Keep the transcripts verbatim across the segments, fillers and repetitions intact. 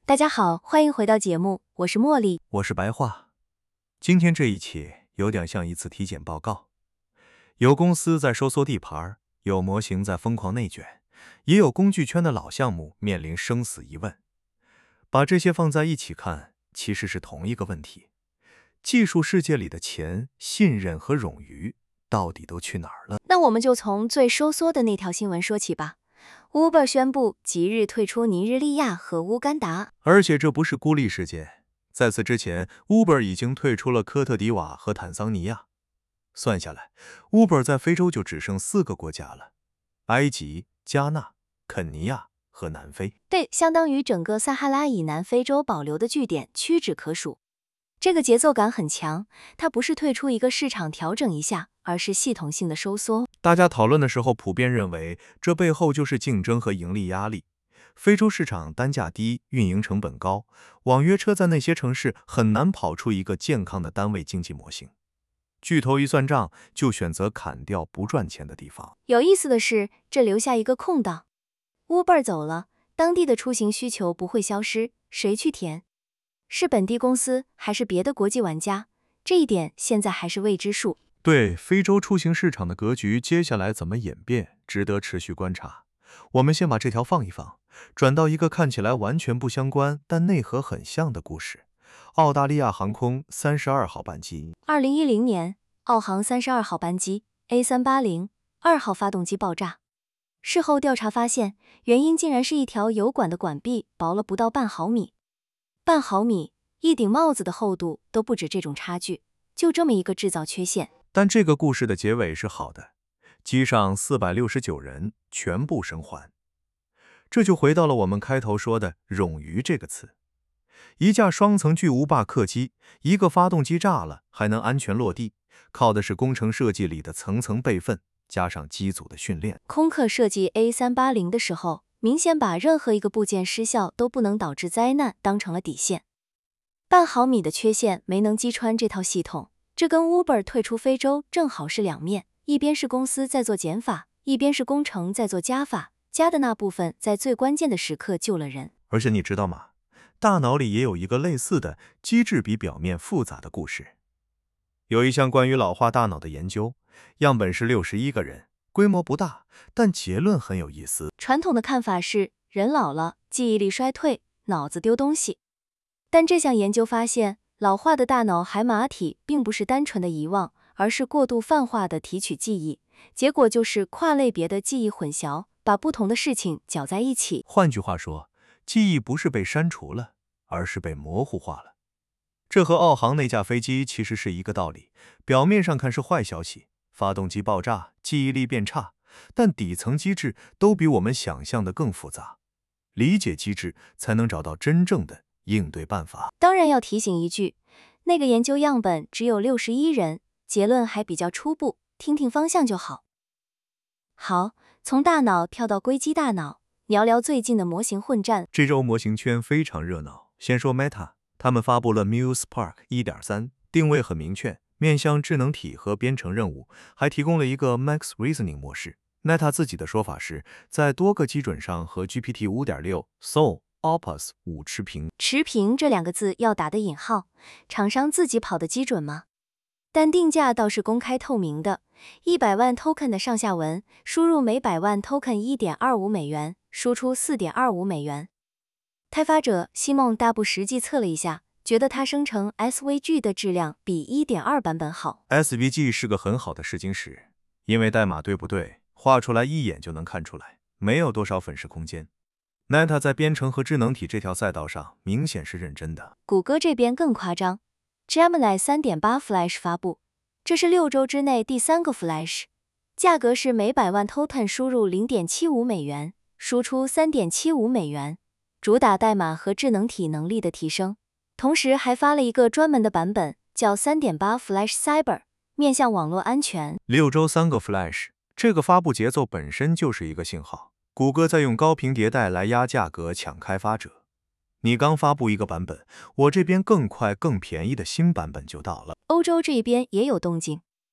大家好，欢迎回到节目，我是茉莉， 我是白话。今天这一期有点像一次体检报告，有公司在收缩地盘，有模型在疯狂内卷，也有工具圈的老项目面临生死疑问。把这些放在一起看，其实是同一个问题：技术世界里的钱、信任和冗余到底都去哪儿了？ 那我们就从最收缩的那条新闻说起吧。Uber 宣布即日退出尼日利亚和乌干达， 而且这不是孤立事件，在此之前 Uber 已经退出了科特迪瓦和坦桑尼亚。算下来 Uber 在非洲就只剩四个国家了：埃及、加纳、肯尼亚和南非。 对，相当于整个撒哈拉以南非洲保留的据点屈指可数。这个节奏感很强，它不是退出一个市场调整一下，而是系统性的收缩。 大家讨论的时候普遍认为，这背后就是竞争和盈利压力。非洲市场单价低，运营成本高，网约车在那些城市很难跑出一个健康的单位经济模型。巨头一算账，就选择砍掉不赚钱的地方。 有意思的是，这留下一个空档。Uber 走了，当地的出行需求不会消失，谁去填？是本地公司还是别的国际玩家？这一点现在还是未知数。 对非洲出行市场的格局接下来怎么演变，值得持续观察。我们先把这条放一放，转到一个看起来完全不相关但内核很像的故事：澳大利亚航空三十二号班机。 二零一零年，澳航三十二号班机 A 三八零 二号发动机爆炸。事后调查发现，原因竟然是一条油管的管壁薄了不到半毫米。半毫米，一顶帽子的厚度都不止这种差距，就这么一个制造缺陷。 但这个故事的结尾是好的，机上四百六十九人全部生还。这就回到了我们开头说的冗余这个词。一架双层巨无霸客机，一个发动机炸了还能安全落地，靠的是工程设计里的层层备份，加上机组的训练。 空客设计 A 三八零 的时候，明显把任何一个部件失效都不能导致灾难当成了底线。半毫米的缺陷没能击穿这套系统，这跟 Uber 退出非洲正好是两面，一边是公司在做减法，一边是工程在做加法，加的那部分在最关键的时刻救了人。 而且你知道吗？大脑里也有一个类似的机制比表面复杂的故事。有一项关于老化大脑的研究，样本是六十一个人，规模不大，但结论很有意思。 传统的看法是，人老了，记忆力衰退，脑子丢东西。但这项研究发现，老化的大脑海马体并不是单纯的遗忘，而是过度泛化的提取记忆，结果就是跨类别的记忆混淆，把不同的事情搅在一起。 换句话说，记忆不是被删除了，而是被模糊化了。这和澳航那架飞机其实是一个道理，表面上看是坏消息，发动机爆炸，记忆力变差，但底层机制都比我们想象的更复杂。理解机制，才能找到真正的应对办法。 当然要提醒一句，那个研究样本只有六十一人，结论还比较初步，听听方向就好。好，从大脑跳到硅基大脑，聊聊最近的模型混战。 这周模型圈非常热闹。先说 Meta， 他们发布了 Muse Spark 一点三， 定位很明确，面向智能体和编程任务，还提供了一个 Max Reasoning 模式。Meta 自己的说法是，在多个基准上和 G P T 五点六、Soul、Opus 五持平。 持平这两个字要打的引号，厂商自己跑的基准吗？但定价倒是公开透明的，一百万 token 的上下文，输入每百万 token 一点二五美元，输出 四点二五美元。开发者西梦大部实际测了一下，觉得它生成 S V G 的质量比 一点二 版本好。 S V G 是个很好的试金石，因为代码对不对，画出来一眼就能看出来，没有多少粉饰空间。Meta 在编程和智能体这条赛道上明显是认真的。 谷歌这边更夸张 ，Gemini 三点八 Flash 发布，这是六周之内第三个 Flash， 价格是每百万 token 输入 零点七五美元，输出 三点七五美元，主打代码和智能体能力的提升，同时还发了一个专门的版本，叫 三点八 Flash Cyber， 面向网络安全。 六周三个 Flash， 这个发布节奏本身就是一个信号。谷歌在用高频迭代来压价格抢开发者，你刚发布一个版本，我这边更快更便宜的新版本就到了。 欧洲这边也有动静，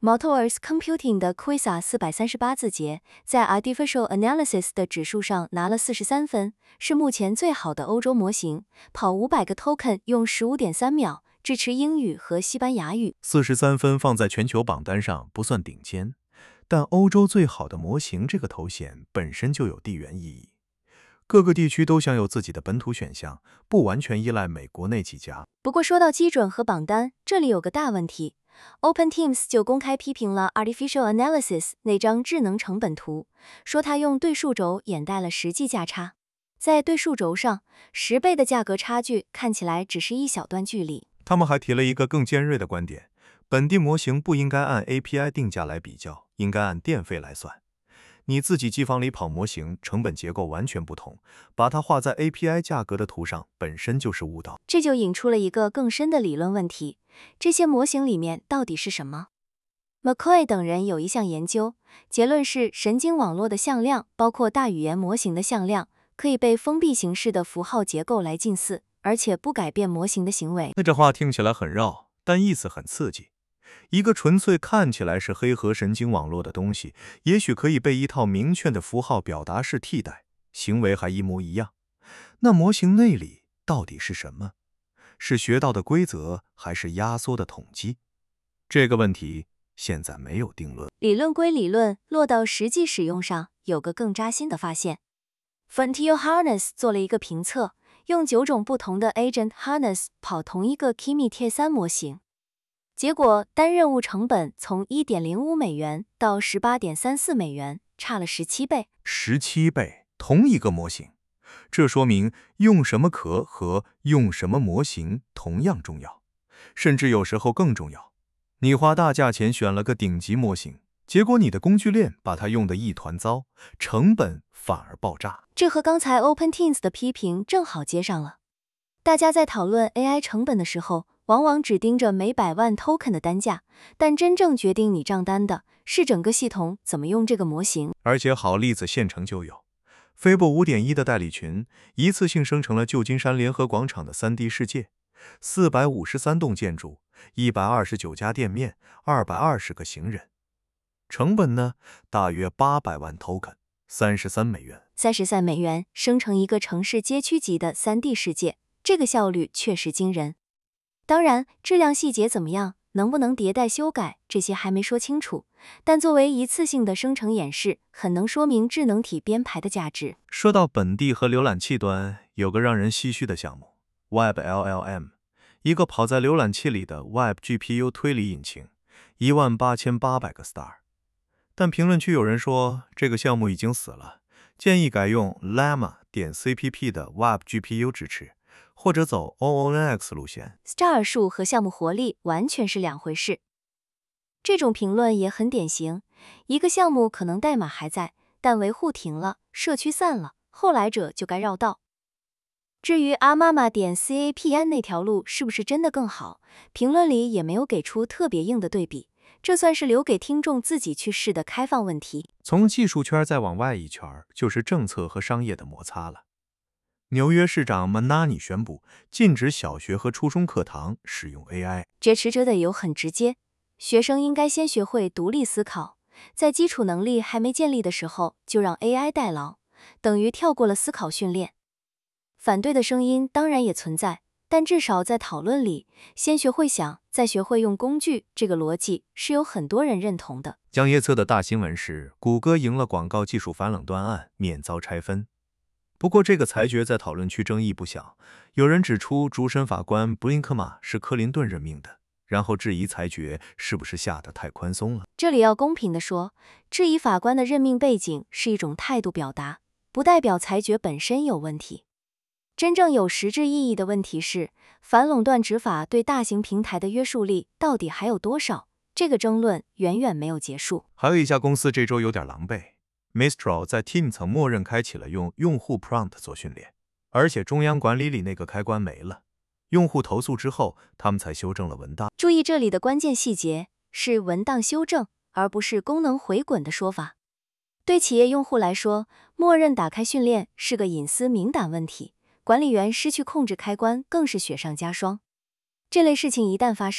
Motors Computing 的 Quasar 四百三十八字节在 Artificial Analysis 的指数上拿了四十三分，是目前最好的欧洲模型，跑五百个 token 用 十五点三秒，支持英语和西班牙语。 四十三分放在全球榜单上不算顶尖，但欧洲最好的模型这个头衔本身就有地缘意义。各个地区都享有自己的本土选项，不完全依赖美国那几家。 不过说到基准和榜单，这里有个大问题。OpenTeams 就公开批评了 Artificial Analysis 那张智能成本图，说它用对数轴掩盖了实际价差。在对数轴上，十倍的价格差距看起来只是一小段距离。 他们还提了一个更尖锐的观点，本地模型不应该按 A P I 定价来比较，应该按电费来算。你自己机房里跑模型，成本结构完全不同，把它画在 A P I 价格的图上本身就是误导。 这就引出了一个更深的理论问题，这些模型里面到底是什么？ McCoy 等人有一项研究，结论是神经网络的向量，包括大语言模型的向量，可以被封闭形式的符号结构来近似，而且不改变模型的行为。 那这话听起来很绕，但意思很刺激。一个纯粹看起来是黑盒神经网络的东西，也许可以被一套明确的符号表达式替代，行为还一模一样。那模型内里到底是什么？是学到的规则，还是压缩的统计？这个问题现在没有定论。 理论归理论，落到实际使用上，有个更扎心的发现。Frontier Harness 做了一个评测，用九种不同的 Agent Harness 跑同一个 Kimi T 三模型。结果单任务成本从 一点零五美元到 十八点三四美元，差了十七倍。 十七倍，同一个模型。这说明用什么壳和用什么模型同样重要，甚至有时候更重要。你花大价钱选了个顶级模型，结果你的工具链把它用得一团糟，成本反而爆炸。 这和刚才 OpenTeams 的批评正好接上了。大家在讨论 A I 成本的时候，往往只盯着每百万 token 的单价，但真正决定你账单的是整个系统怎么用这个模型。 而且好例子现成就有，飞博 五点一 的代理群一次性生成了旧金山联合广场的 三 D 世界，四百五十三栋建筑，一百二十九家店面，二百二十个行人。成本呢，大约八百万 token， 三十三美元。 三十三美元生成一个城市街区级的 三 D 世界，这个效率确实惊人。当然，质量细节怎么样，能不能迭代修改，这些还没说清楚。但作为一次性的生成演示，很能说明智能体编排的价值。 说到本地和浏览器端，有个让人唏嘘的项目 Web L L M， 一个跑在浏览器里的 Web G P U 推理引擎，一万八千八百个 star。但评论区有人说这个项目已经死了，建议改用 llama 点 C P P 的 Web G P U 支持，或者走 O O N X 路线。 star 数和项目活力完全是两回事。这种评论也很典型，一个项目可能代码还在，但维护停了，社区散了，后来者就该绕道。至于阿妈妈点 C A P N 那条路是不是真的更好，评论里也没有给出特别硬的对比，这算是留给听众自己去试的开放问题。 从技术圈再往外一圈，就是政策和商业的摩擦了。纽约市长 Manani 宣布禁止小学和初中课堂使用 A I。 决持者的理由很直接，学生应该先学会独立思考，在基础能力还没建立的时候就让 A I 代劳，等于跳过了思考训练。反对的声音当然也存在，但至少在讨论里，先学会想，再学会用工具，这个逻辑是有很多人认同的。 江夜策的大新闻是，谷歌赢了广告技术反垄断案，免遭拆分。不过这个裁决在讨论区争议不小，有人指出主审法官 Brinkma 是克林顿任命的，然后质疑裁决是不是下得太宽松了。 这里要公平地说，质疑法官的任命背景是一种态度表达，不代表裁决本身有问题。真正有实质意义的问题是，反垄断执法对大型平台的约束力到底还有多少？这个争论远远没有结束。 还有一家公司这周有点狼狈， Mistral 在 Team 层默认开启了用用户 prompt 做训练，而且中央管理里那个开关没了。用户投诉之后，他们才修正了文档。 注意这里的关键细节是文档修正，而不是功能回滚的说法。对企业用户来说，默认打开训练是个隐私敏感问题，管理员失去控制开关更是雪上加霜。这类事情一旦发生，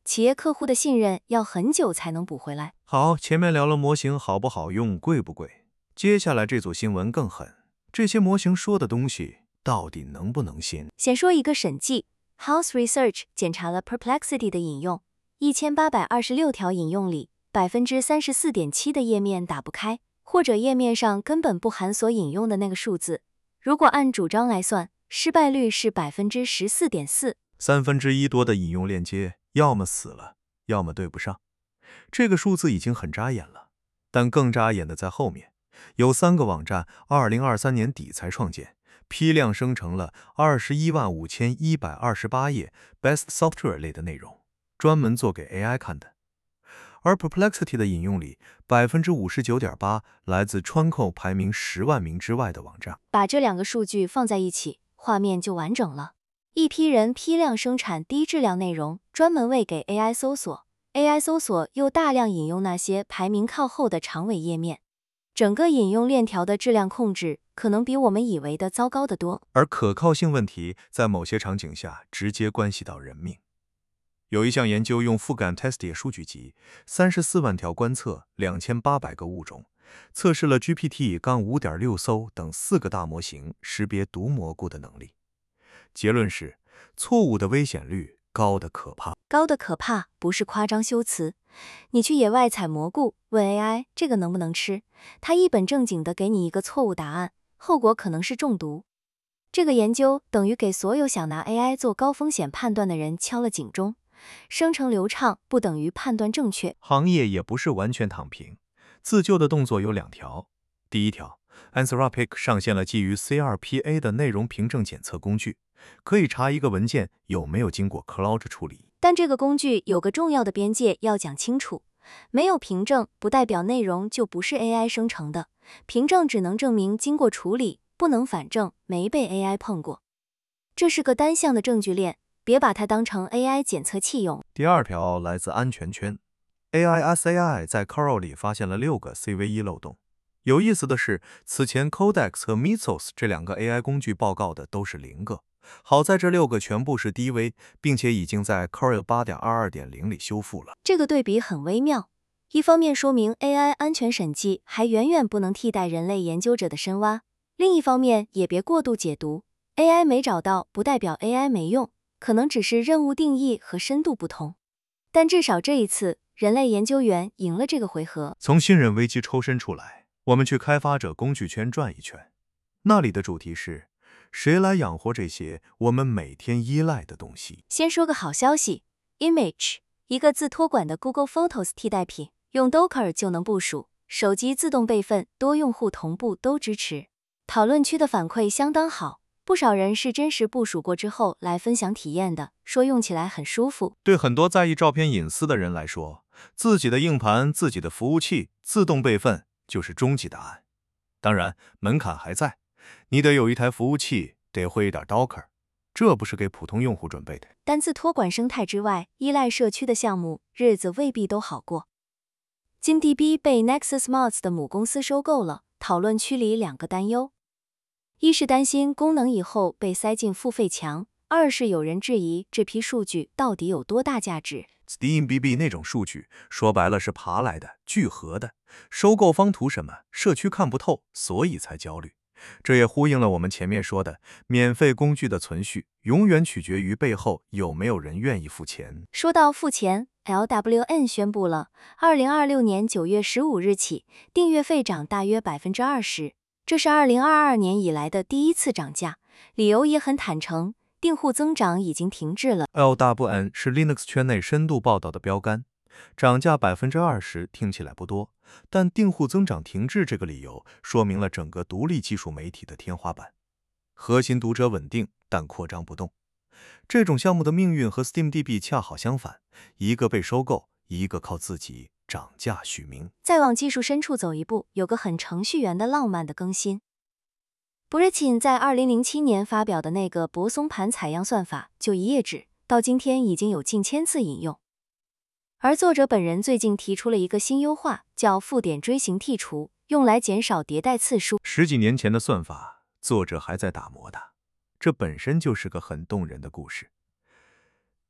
企业客户的信任要很久才能补回来。 好，前面聊了模型好不好用，贵不贵，接下来这组新闻更狠，这些模型说的东西到底能不能信？ 先说一个审计 ，House Research 检查了 Perplexity 的引用，一千八百二十六条引用里，百分之三十四点七的页面打不开，或者页面上根本不含所引用的那个数字。如果按主张来算，失败率是百分之十四点四， 三分之一多的引用链接，要么死了，要么对不上。这个数字已经很扎眼了，但更扎眼的在后面。有三个网站二零二三年底才创建，批量生成了二十一万五千一百二十八页 Best Software 类的内容，专门做给 A I 看的。而 Perplexity 的引用里， 百分之五十九点八 来自窗口排名十万名之外的网站。 把这两个数据放在一起，画面就完整了。一批人批量生产低质量内容，专门喂给 A I 搜索， A I 搜索又大量引用那些排名靠后的长尾页面。整个引用链条的质量控制可能比我们以为的糟糕得多， 而可靠性问题在某些场景下直接关系到人命。有一项研究用覆盖 Testia 数据集，三十四万条观测，两千八百个物种，测试了 G P T 五点六 搜等四个大模型识别毒蘑菇的能力。结论是，错误的危险率高的可怕。 高的可怕不是夸张修辞。你去野外采蘑菇，问 A I 这个能不能吃，它一本正经的给你一个错误答案，后果可能是中毒。这个研究等于给所有想拿 A I 做高风险判断的人敲了警钟。生成流畅不等于判断正确。 行业也不是完全躺平，自救的动作有两条。第一条 ，Anthropic 上线了基于 C R P A 的内容凭证检测工具，可以查一个文件有没有经过 Claude 处理。 但这个工具有个重要的边界要讲清楚，没有凭证不代表内容就不是 A I 生成的，凭证只能证明经过处理，不能反证没被 A I 碰过。这是个单向的证据链，别把它当成 A I 检测器用。 第二条来自安全圈 ，A I S A I 在 Coral 里发现了六个 C V E 漏洞。有意思的是，此前 Codex 和 Mythos 这两个 A I 工具报告的都是零个，好在这六个全部是低危，并且已经在 Coral 八点二二点零里修复了。 这个对比很微妙，一方面说明 A I 安全审计还远远不能替代人类研究者的深挖，另一方面也别过度解读 A I 没找到不代表 A I 没用，可能只是任务定义和深度不同。但至少这一次，人类研究员赢了这个回合。 从信任危机抽身出来，我们去开发者工具圈转一圈，那里的主题是谁来养活这些我们每天依赖的东西。 先说个好消息 ，Image 一个自托管的 Google Photos 替代品，用 Docker 就能部署，手机自动备份，多用户同步都支持。讨论区的反馈相当好，不少人是真实部署过之后来分享体验的，说用起来很舒服。 对很多在意照片隐私的人来说，自己的硬盘、自己的服务器自动备份就是终极答案。当然，门槛还在，你得有一台服务器，得会一点 Docker， 这不是给普通用户准备的。 但自托管生态之外，依赖社区的项目，日子未必都好过。JimDB 被 Nexus Mods 的母公司收购了，讨论区里两个担忧。一是担心功能以后被塞进付费墙，二是有人质疑这批数据到底有多大价值。 SteamDB 那种数据，说白了是爬来的、聚合的，收购方图什么，社区看不透，所以才焦虑。这也呼应了我们前面说的，免费工具的存续永远取决于背后有没有人愿意付钱。 说到付钱 ，L W N 宣布了，二零二六年九月十五日起，订阅费涨大约 百分之二十， 这是二零二二年以来的第一次涨价，理由也很坦诚，订户增长已经停滞了。 L W N 是 Linux 圈内深度报道的标杆，涨价 百分之二十 听起来不多，但订户增长停滞这个理由说明了整个独立技术媒体的天花板。核心读者稳定，但扩张不动。这种项目的命运和 SteamDB 恰好相反，一个被收购，一个靠自己涨价续命。 再往技术深处走一步，有个很程序员的浪漫的更新。Brechin 在二零零七年发表的那个泊松盘采样算法，就一页纸，到今天已经有近千次引用。而作者本人最近提出了一个新优化，叫附点锥形剔除，用来减少迭代次数。 十几年前的算法，作者还在打磨它，这本身就是个很动人的故事。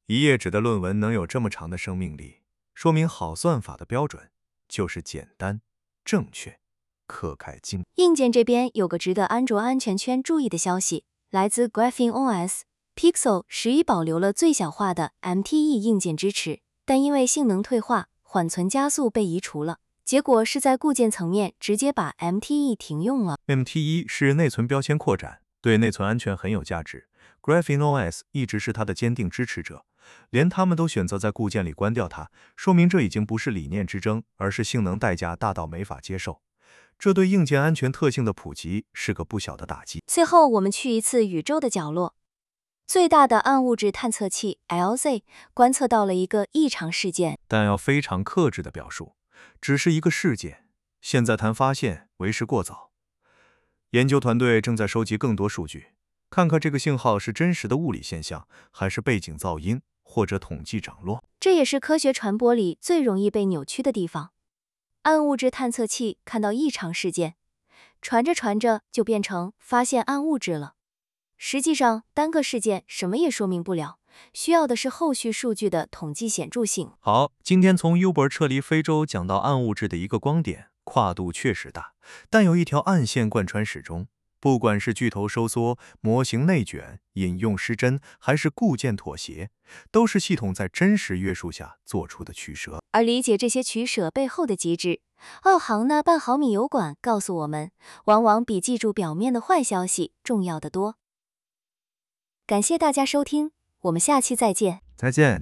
一页纸的论文能有这么长的生命力，说明好算法的标准就是简单、正确、可改进。 硬件这边有个值得安卓安全圈注意的消息，来自 GrapheneOS。Pixel 十一保留了最小化的 M T E 硬件支持，但因为性能退化，缓存加速被移除了，结果是在固件层面直接把 M T E 停用了。 M T E 是内存标签扩展，对内存安全很有价值。GrapheneOS 一直是它的坚定支持者，连他们都选择在固件里关掉它，说明这已经不是理念之争，而是性能代价大到没法接受。这对硬件安全特性的普及是个不小的打击。 最后，我们去一次宇宙的角落。最大的暗物质探测器 L Z 观测到了一个异常事件， 但要非常克制的表述，只是一个事件，现在谈发现为时过早。研究团队正在收集更多数据，看看这个信号是真实的物理现象，还是背景噪音，或者统计涨落。 这也是科学传播里最容易被扭曲的地方。暗物质探测器看到异常事件，传着传着就变成发现暗物质了。实际上，单个事件什么也说明不了，需要的是后续数据的统计显著性。 好，今天从 Uber 撤离非洲讲到暗物质的一个光点，跨度确实大，但有一条暗线贯穿始终。不管是巨头收缩、模型内卷、引用失真，还是固件妥协，都是系统在真实约束下做出的取舍。 而理解这些取舍背后的机制，奥航那半毫米油管告诉我们，往往比记住表面的坏消息重要的多。感谢大家收听，我们下期再见。 再见。